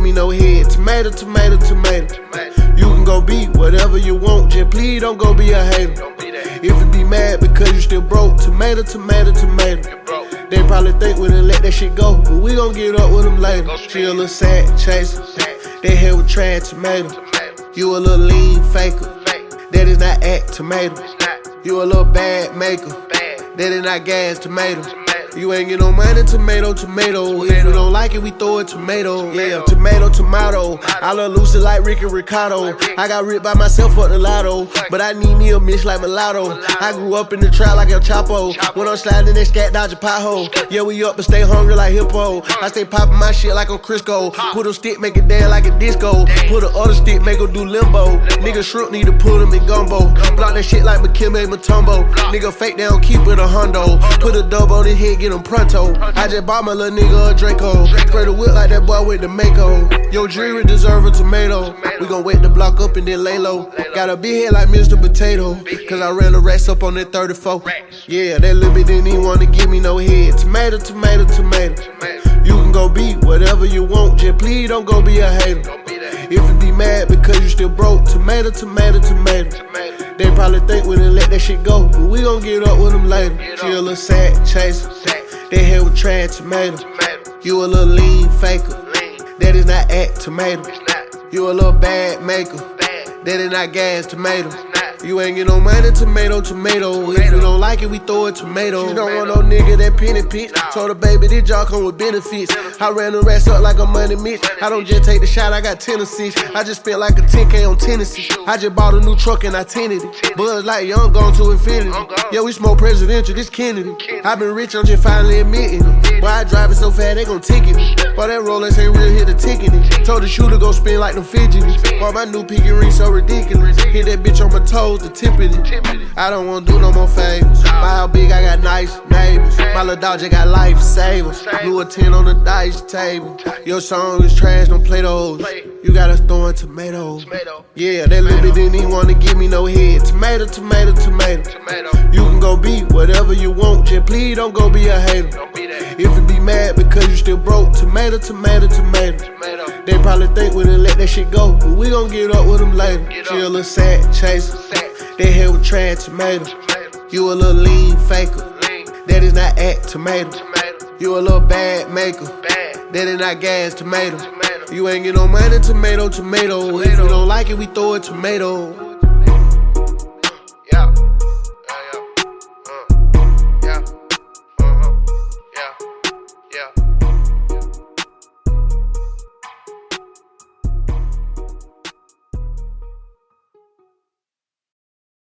me no head. Tomato, tomato, tomato. You can go be whatever you want, just please don't go be a hater. If you be mad because you still broke, tomato, tomato, tomato. They probably think we done let that shit go, but we gon' get up with them later. She a little sad chaser, they head with trash tomato. You a little lean faker, that is not act tomato. You a little bad maker, that is not gas tomato. You ain't get no money, tomato, tomato. If you don't like it, we throw it tomato. Yeah, tomato, tomato. I love Lucy like Ricky Ricardo. I got ripped by myself for the lotto, but I need me a bitch like mulatto. I grew up in the trap like El Chapo. When I'm sliding, they scat dodge a pothole. Yeah, we up and stay hungry like hippo. I stay popping my shit like I'm Crisco. Put a stick, make it dance like a disco. Put a other stick, make her do limbo. Nigga shrimp need to put them in gumbo. Block that shit like McKimmey Mutombo. Nigga fake, they don't keep it a hundo. Put a dub on his head, get him pronto. I just bought my little nigga a Draco. Spray the whip like that boy with the Mako. Your jury deserve a tomato. We gon' wet the block up and then lay low. Got a big head like Mr. Potato, cause I ran the racks up on that 34. Yeah, that little bit didn't even wanna give me no head. Tomato, tomato, tomato. You can go be whatever you want, just please don't go be a hater. If you be mad because you still broke, tomato, tomato, tomato. They probably think we done let that shit go, but we gon' get up with them later. She a little sad chaser, they head with trash tomato. You a little lean faker, that is not act tomato. You a little bad maker, that is not gas tomato. You ain't get no money, tomato, tomato. If you don't like it, we throw it tomato. You don't want no nigga that penny pinch. Told her, baby, this job come with benefits. I ran the rest up like a money mitch. I don't just take the shot, I got 10 assists. I just spent like a 10K on Tennessee. I just bought a new truck and I tinted it. Buzz like young, gone to infinity. Yeah, we smoke presidential, this Kennedy. I been rich, I'm just finally admitting it. Boy, I drive it so fast, they gon' ticket me. Boy, that Rolex ain't real, hit the ticketing. Told the shooter go spin like them fidgety. Boy, my new pinky ring so ridiculous. Hit that bitch on my toes, the tip of it. I don't wanna do no more favors. By how big I got nice neighbors. My little dog just got life savers. Blew a 10 on the dice table. Your song is trash, don't play those. You got us throwing tomatoes. Yeah, that little bit didn't even wanna give me no head. Tomato, tomato, tomato. You can go be whatever you want, just please don't go be a hater. If you be mad because you still broke, tomato, tomato, tomato. They probably think we done let that shit go, but we gon' get up with them later. She a little sad chaser, they head with trash tomato. You a little lean faker, that is not act tomato. You a little bad maker, that is not gas tomato. You ain't get no money, tomato, tomato. If you don't like it, we throw it tomato.